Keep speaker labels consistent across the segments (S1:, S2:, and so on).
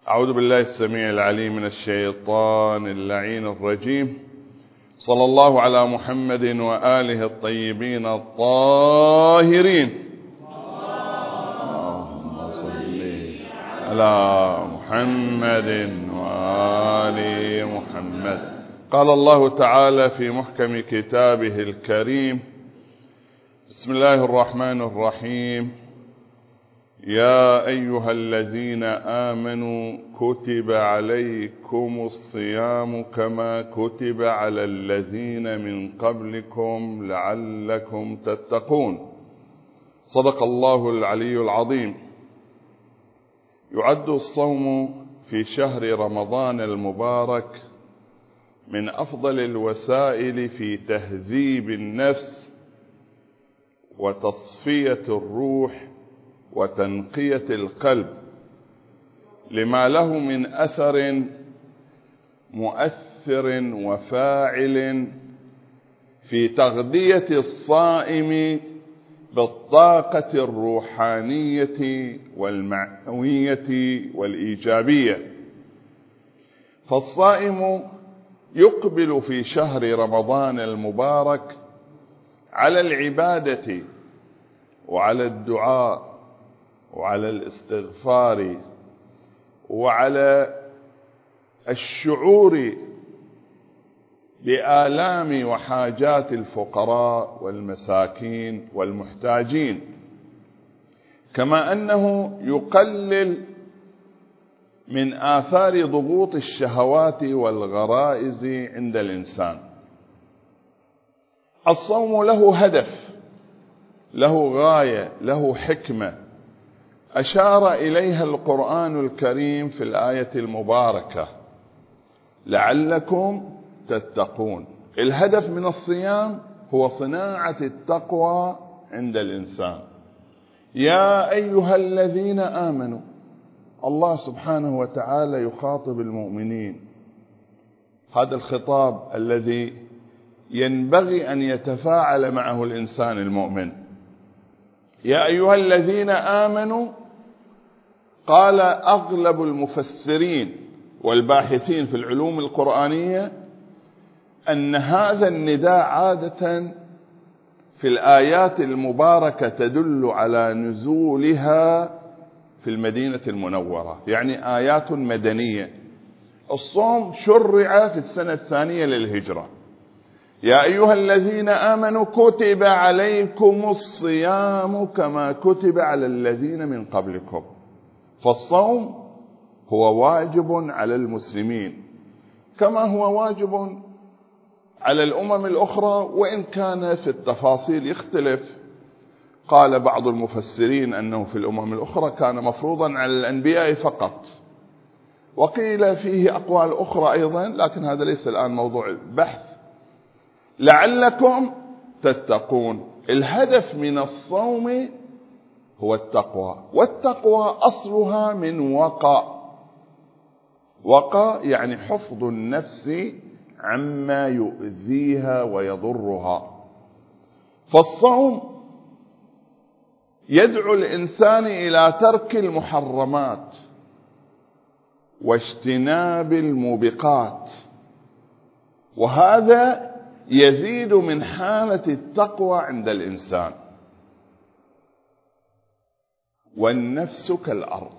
S1: أعوذ بالله السميع العليم من الشيطان اللعين الرجيم. صلى الله على محمد وآله الطيبين الطاهرين. اللهم صل على محمد وآل محمد. قال الله تعالى في محكم كتابه الكريم: بسم الله الرحمن الرحيم. يا أيها الذين آمنوا كتب عليكم الصيام كما كتب على الذين من قبلكم لعلكم تتقون. صدق الله العلي العظيم. يعد الصوم في شهر رمضان المبارك من أفضل الوسائل في تهذيب النفس وتصفية الروح وتنقية القلب، لما له من أثر مؤثر وفاعل في تغذية الصائم بالطاقة الروحانية والمعنوية والإيجابية. فالصائم يقبل في شهر رمضان المبارك على العبادة وعلى الدعاء وعلى الاستغفار وعلى الشعور بآلام وحاجات الفقراء والمساكين والمحتاجين، كما أنه يقلل من آثار ضغوط الشهوات والغرائز عند الإنسان. الصوم له هدف، له غاية، له حكمة أشار إليها القرآن الكريم في الآية المباركة: لعلكم تتقون. الهدف من الصيام هو صناعة التقوى عند الإنسان. يا أيها الذين آمنوا، الله سبحانه وتعالى يخاطب المؤمنين، هذا الخطاب الذي ينبغي أن يتفاعل معه الإنسان المؤمن. يا أيها الذين آمنوا، قال أغلب المفسرين والباحثين في العلوم القرآنية أن هذا النداء عادة في الآيات المباركة تدل على نزولها في المدينة المنورة، يعني آيات مدنية. الصوم شرع في السنة الثانية للهجرة. يا أيها الذين آمنوا كتب عليكم الصيام كما كتب على الذين من قبلكم. فالصوم هو واجب على المسلمين كما هو واجب على الأمم الأخرى، وإن كان في التفاصيل يختلف. قال بعض المفسرين أنه في الأمم الأخرى كان مفروضا على الأنبياء فقط، وقيل فيه أقوال أخرى أيضا، لكن هذا ليس الآن موضوع البحث. لعلكم تتقون. الهدف من الصوم هو التقوى، والتقوى أصلها من وقى يعني حفظ النفس عما يؤذيها ويضرها. فالصوم يدعو الإنسان إلى ترك المحرمات واجتناب الموبقات، وهذا يزيد من حالة التقوى عند الإنسان. والنفس كالأرض،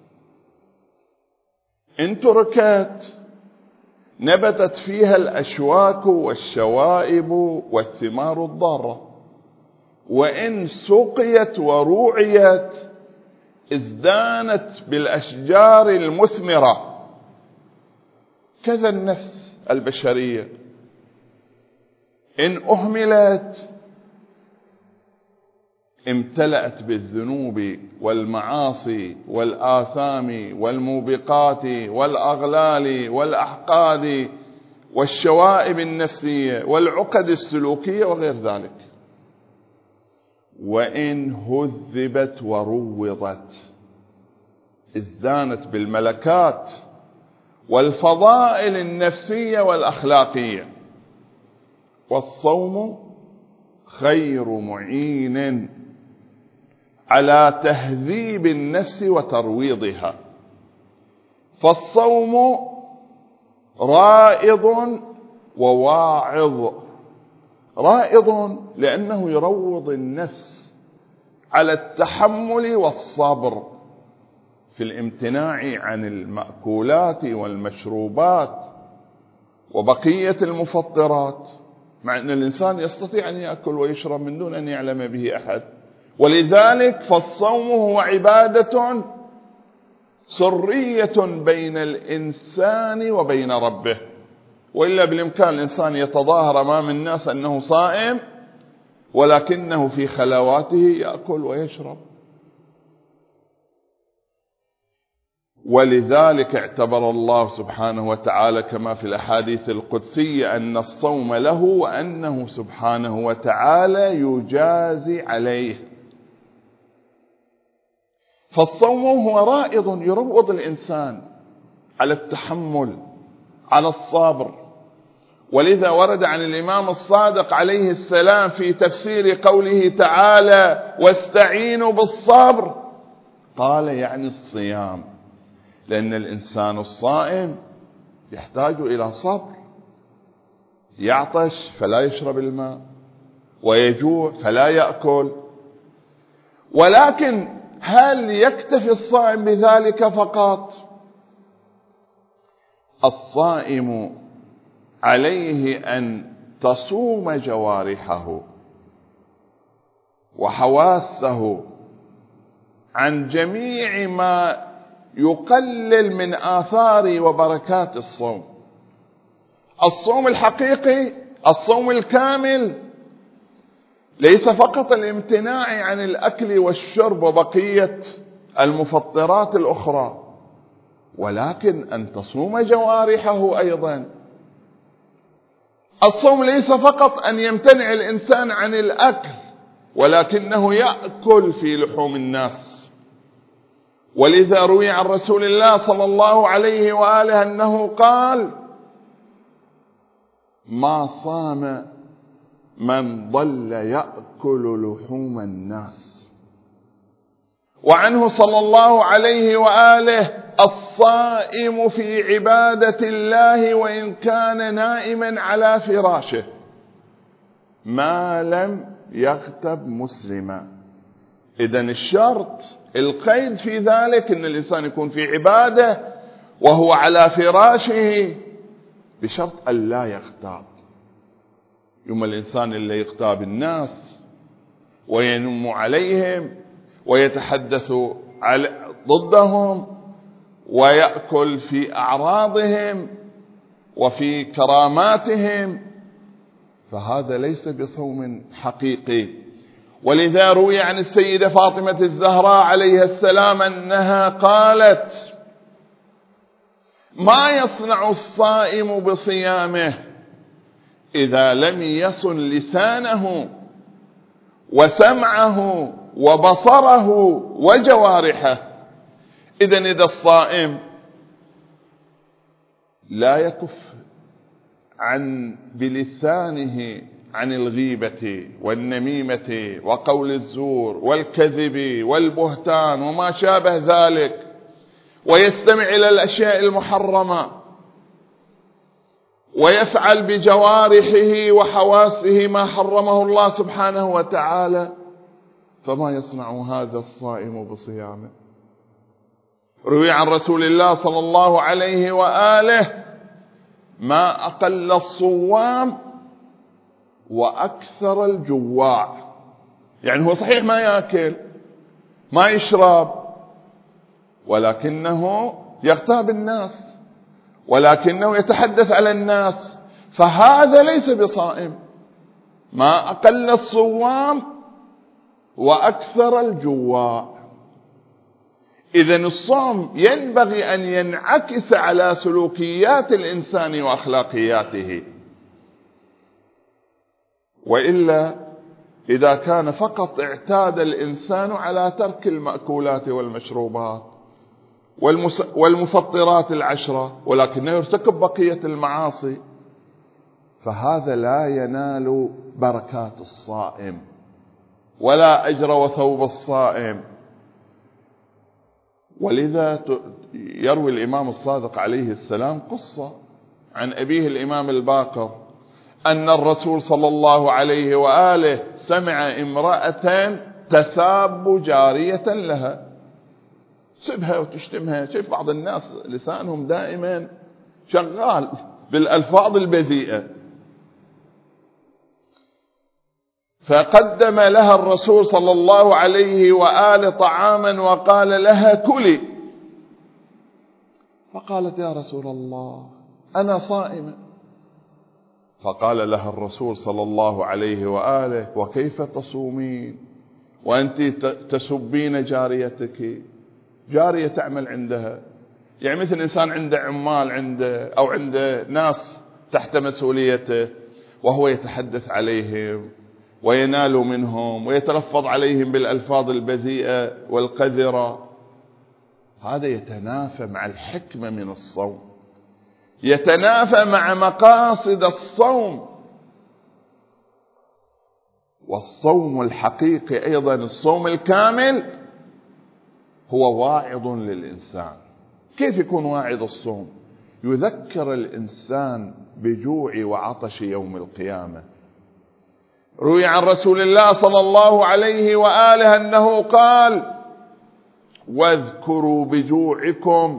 S1: إن تركت نبتت فيها الأشواك والشوائب والثمار الضارة، وإن سقيت وروعيت ازدانت بالأشجار المثمرة. كذا النفس البشرية إن أهملت امتلأت بالذنوب والمعاصي والآثام والموبقات والأغلال والأحقاد والشوائب النفسية والعقد السلوكية وغير ذلك. وإن هذبت وروضت ازدانت بالملكات والفضائل النفسية والأخلاقية. والصوم خير معين على تهذيب النفس وترويضها. فالصوم رائض وواعظ. رائض لأنه يروض النفس على التحمل والصبر في الامتناع عن المأكولات والمشروبات وبقية المفطرات، مع أن الإنسان يستطيع أن يأكل ويشرب من دون أن يعلم به أحد. ولذلك فالصوم هو عبادة سرية بين الإنسان وبين ربه، وإلا بالإمكان الإنسان يتظاهر أمام الناس أنه صائم ولكنه في خلواته يأكل ويشرب. ولذلك اعتبر الله سبحانه وتعالى كما في الأحاديث القدسية أن الصوم له، وأنه سبحانه وتعالى يجازي عليه. فالصوم هو رائض يروض الإنسان على التحمل، على الصبر. ولذا ورد عن الإمام الصادق عليه السلام في تفسير قوله تعالى واستعينوا بالصبر، قال يعني الصيام، لأن الإنسان الصائم يحتاج إلى صبر، يعطش فلا يشرب الماء، ويجوع فلا يأكل. ولكن هل يكتفي الصائم بذلك فقط؟ الصائم عليه أن تصوم جوارحه وحواسه عن جميع ما يقلل من آثار وبركات الصوم. الصوم الحقيقي، الصوم الكامل، ليس فقط الامتناع عن الأكل والشرب وبقية المفطرات الأخرى، ولكن أن تصوم جوارحه أيضا. الصوم ليس فقط أن يمتنع الإنسان عن الأكل، ولكنه يأكل في لحوم الناس. ولذا روي عن رسول الله صلى الله عليه وآله أنه قال ما صام من ظل يأكل لحوم الناس. وعنه صلى الله عليه وآله الصائم في عبادة الله وإن كان نائما على فراشه ما لم يغتب مسلما. إذن الشرط، القيد في ذلك أن الإنسان يكون في عبادة وهو على فراشه، بشرط أن لا يغتاب. يوم الإنسان اللي يغتاب الناس وينم عليهم ويتحدث ضدهم ويأكل في أعراضهم وفي كراماتهم، فهذا ليس بصوم حقيقي. ولذا روي عن السيدة فاطمة الزهراء عليها السلام أنها قالت ما يصنع الصائم بصيامه إذا لم يصن لسانه وسمعه وبصره وجوارحه. إذن إذا الصائم لا يكف بلسانه عن الغيبة والنميمة وقول الزور والكذب والبهتان وما شابه ذلك، ويستمع إلى الأشياء المحرمة، ويفعل بجوارحه وحواسه ما حرمه الله سبحانه وتعالى، فما يصنع هذا الصائم بصيامه؟ روي عن رسول الله صلى الله عليه وآله ما أقل الصوام وأكثر الجواع. يعني هو صحيح ما يأكل ما يشرب، ولكنه يغتاب الناس، ولكنه يتحدث على الناس، فهذا ليس بصائم. ما أقل الصوام وأكثر الجواع. إذن الصوم ينبغي أن ينعكس على سلوكيات الإنسان وأخلاقياته، وإلا إذا كان فقط اعتاد الإنسان على ترك المأكولات والمشروبات والمفطرات العشرة ولكنه يرتكب بقية المعاصي، فهذا لا ينال بركات الصائم ولا أجر وثوب الصائم. ولذا يروي الإمام الصادق عليه السلام قصة عن أبيه الإمام الباقر أن الرسول صلى الله عليه وآله سمع امرأة تساب جارية لها، تسبها وتشتمها. شوف بعض الناس لسانهم دائما شغال بالألفاظ البذيئة. فقدم لها الرسول صلى الله عليه وآله طعاما وقال لها كلي، فقالت يا رسول الله أنا صائمة. فقال لها الرسول صلى الله عليه وآله وكيف تصومين وأنت تسبين جاريتك؟ جارية تعمل عندها، يعني مثل إنسان عنده عمال عنده أو عنده ناس تحت مسؤوليته، وهو يتحدث عليهم وينال منهم ويتلفظ عليهم بالألفاظ البذيئة والقذرة. هذا يتنافى مع الحكمة من الصوم، يتنافى مع مقاصد الصوم. والصوم الحقيقي أيضا الصوم الكامل هو واعظ للإنسان. كيف يكون واعظ الصوم؟ يذكر الإنسان بجوع وعطش يوم القيامة. روي عن رسول الله صلى الله عليه وآله أنه قال واذكروا بجوعكم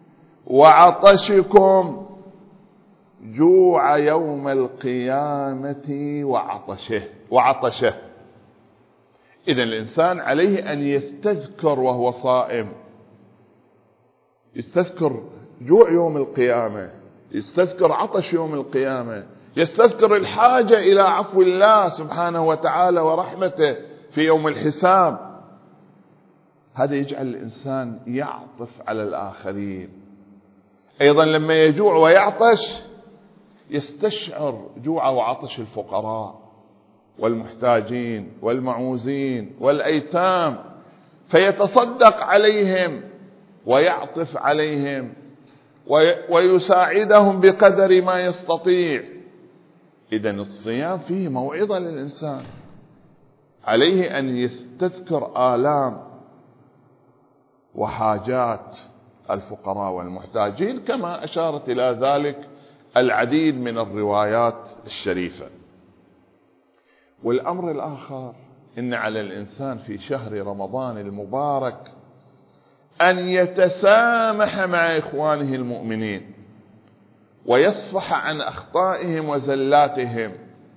S1: وعطشكم جوع يوم القيامة وعطشه. إذن الإنسان عليه أن يستذكر وهو صائم، يستذكر جوع يوم القيامة، يستذكر عطش يوم القيامة، يستذكر الحاجة إلى عفو الله سبحانه وتعالى ورحمته في يوم الحساب. هذا يجعل الإنسان يعطف على الآخرين. أيضا لما يجوع ويعطش يستشعر جوع وعطش الفقراء والمحتاجين والمعوزين والأيتام، فيتصدق عليهم ويعطف عليهم ويساعدهم بقدر ما يستطيع. إذن الصيام فيه موعظة للإنسان، عليه أن يستذكر آلام وحاجات الفقراء والمحتاجين، كما أشارت إلى ذلك العديد من الروايات الشريفة. والأمر الآخر إن على الإنسان في شهر رمضان المبارك أن يتسامح مع إخوانه المؤمنين ويصفح عن أخطائهم وزلاتهم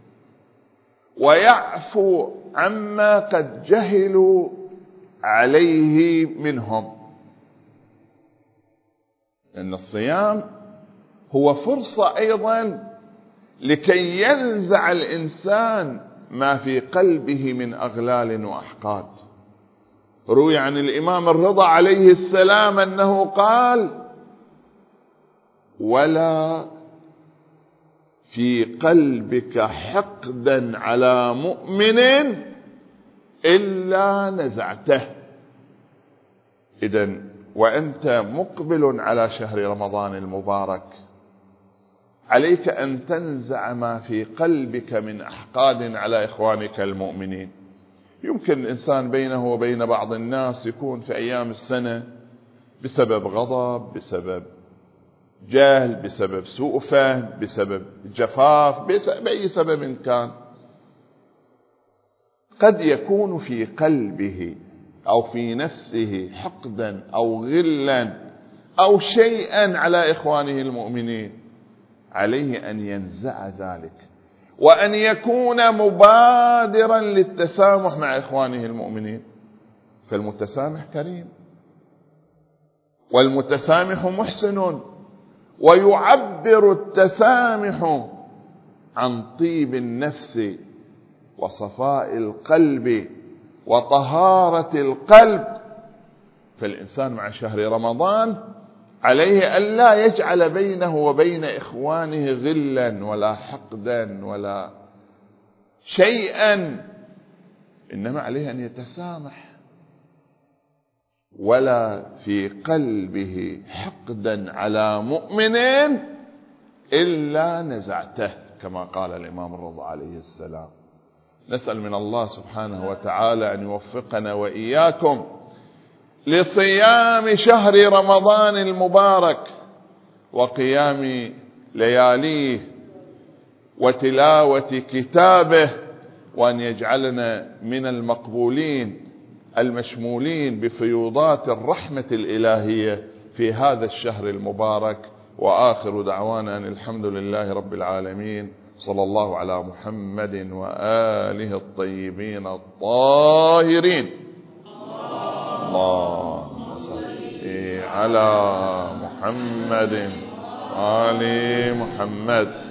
S1: ويعفو عما قد جهلوا عليه منهم. لأن الصيام هو فرصة أيضا لكي ينزع الإنسان ما في قلبه من أغلال وأحقاد. روي عن الإمام الرضا عليه السلام أنه قال ولا في قلبك حقدا على مؤمن إلا نزعته. إذن وأنت مقبل على شهر رمضان المبارك عليك أن تنزع ما في قلبك من أحقاد على إخوانك المؤمنين. يمكن الإنسان بينه وبين بعض الناس يكون في أيام السنة بسبب غضب، بسبب جهل، بسبب سوء فهم، بسبب جفاف، بأي سبب كان، قد يكون في قلبه أو في نفسه حقدا أو غلا أو شيئا على إخوانه المؤمنين. عليه أن ينزع ذلك وأن يكون مبادرا للتسامح مع إخوانه المؤمنين. فالمتسامح كريم، والمتسامح محسن، ويعبر التسامح عن طيب النفس وصفاء القلب وطهارة القلب. فالإنسان مع شهر رمضان عليه أن لا يجعل بينه وبين إخوانه غلا ولا حقدا ولا شيئا، إنما عليه أن يتسامح. ولا في قلبه حقدا على مؤمن إلا نزعته، كما قال الإمام الرضا عليه السلام. نسأل من الله سبحانه وتعالى أن يوفقنا وإياكم لصيام شهر رمضان المبارك وقيام لياليه وتلاوة كتابه، وأن يجعلنا من المقبولين المشمولين بفيوضات الرحمة الإلهية في هذا الشهر المبارك. وآخر دعوانا أن الحمد لله رب العالمين، صلى الله على محمد وآله الطيبين الطاهرين. اللهم صل على محمد وآل محمد.